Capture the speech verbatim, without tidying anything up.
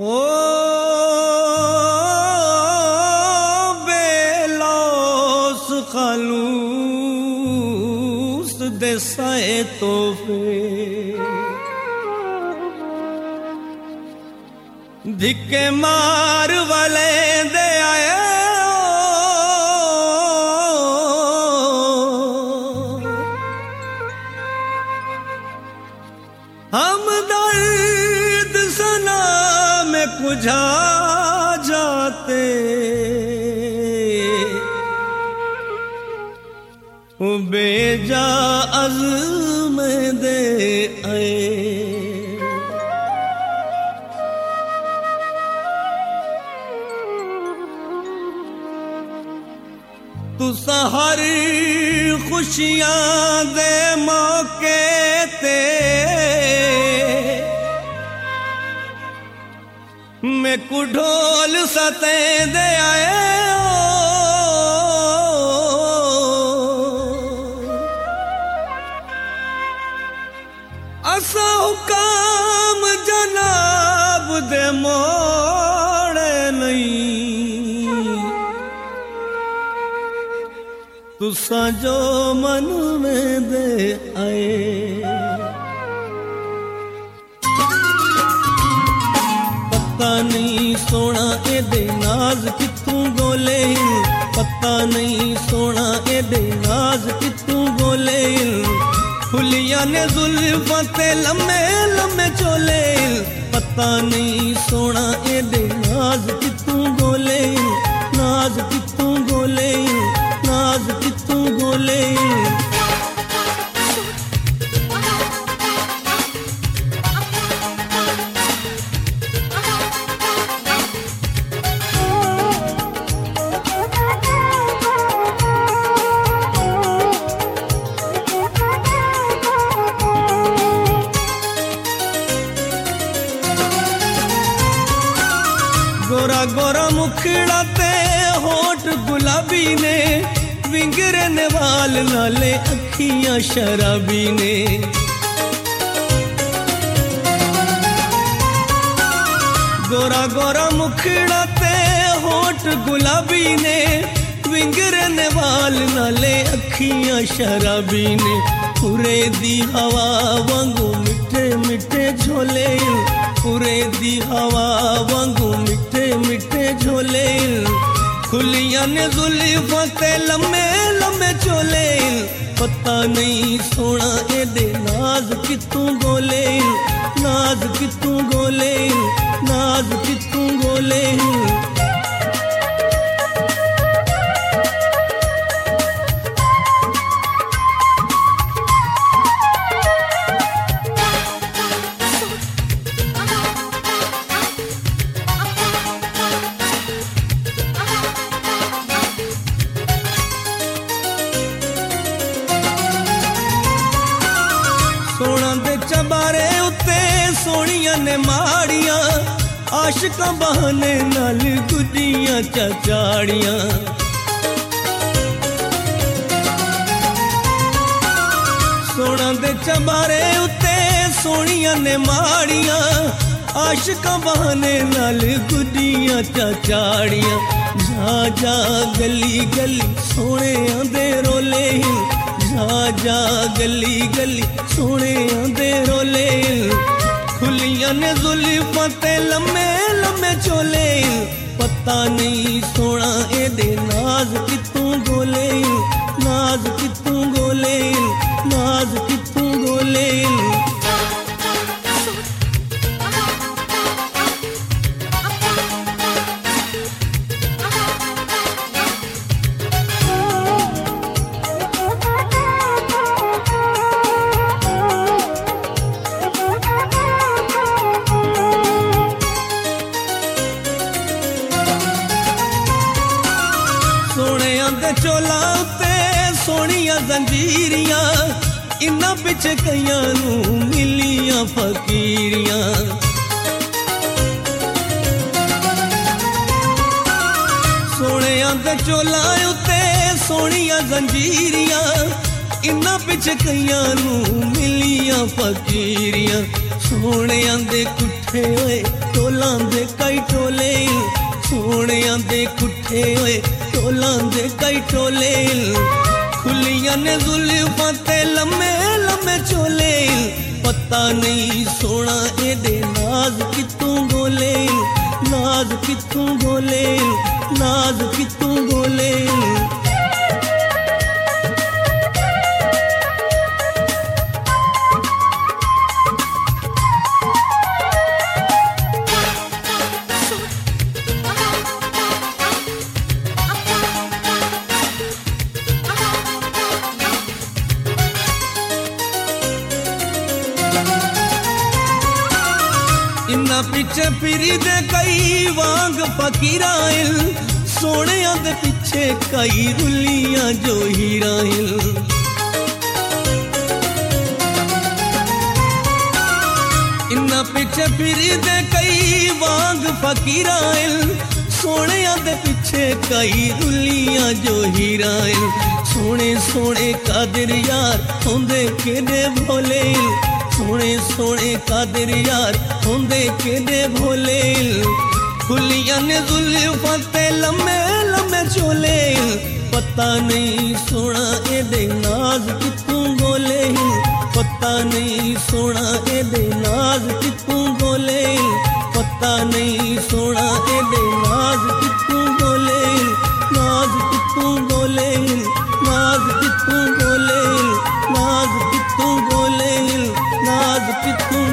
ओ बेलौस खालूस देसाए तोहफे धिक्के मार वाले दे आए हम दर्द सना में कुझा जाते बेजा अज़्म दे आए तुसा हर खुशियां दे मौके ते मैं को ढोल सते दे आए असा हुकाम जनाब दे मोड़े नहीं तुसा जो मन में दे आए पता नहीं सोना एदे नाज कितों गोले पता नहीं सोना एदे नाज कितों गोले फुलिया ने जुल्फां ते लम्मे लम्मे चोले पता नहीं सोना एदे नाज कितों गोले नाज कितों गोले नाज कितों गोले गोरा गोरा मुखड़ा ते होठ गुलाबी ने विंगरने वाल नाले अखियां शराबी ने गोरा गोरा मुखड़ा ते होठ गुलाबी ने विंगरने वाल नाले अखियां शराबी ने पूरे दी हवा वांगू मिठे मिठे झोले पूरे दी हवा वांगू मिठे मिठे झोले खुलियां ने जुल्फां ते लम्मे लम्मे चोले पता नहीं सोना एदे नाज कितों गोले नाज कितों गोले नाज कितों गोले सोना दे चबारे उत्ते सोनिया ने माड़ियां आशिकां बहाने नाल गुड्डियां चाचाड़ियां सोना दे चबारे उत्ते सोनिया ने माड़ियां आशिकां बहाने नाल गुड्डियां चाचाड़ियां जा जा गली गली सोने आंदे रोले जा जा गली गली सोने आंदे रोले खुलियां ने जुल्फां ते लम्मे लम्मे चोले पता नहीं सोना एदे नाज कितों गोले नाज कितों गोले नाज कितों गोले चोला उत्ते सोनिया जंजीरियां इन्ना पिछे कईयां नू मिलियां फकीरियां सोने आंदे चोला उत्ते सोनिया जंजीरियां इन्ना पिछे कईयां नू मिलियां फकीरियां सोने दे कुठे होए टोलां दे कई टोले सोने दे कुठे होए टोलां दे कई टोले खुलियां ने जुल्फां ते लम्मे लम्मे चोले पता नहीं सोना एदे नाज कितों गोले नाज कितों गोले नाज कितों गोले इन्ना पीछे फिरी दे कई वांग फकीराइल सोने दे पीछे कई रुलियां जो हीराइल इन्ना पीछे फिरी दे कई वांग फकीराइल सोने दे पीछे कई रुलियां जो हीराइल सोने सोने कादिर यार होंदे केदे भोले सोने सोने कादिर यार होंदे केदे भोले खुलियां ने जुल्फां ते लम्मे लम्मे चोले पता नहीं सोना एदे नाज कितों गोले पता नहीं सोना एदे नाज कितों गोले पता नहीं सोना एदे नाज कितों गोले नाज कितों गोले नाज कितों गोले नाज कितों गोले नाज कितों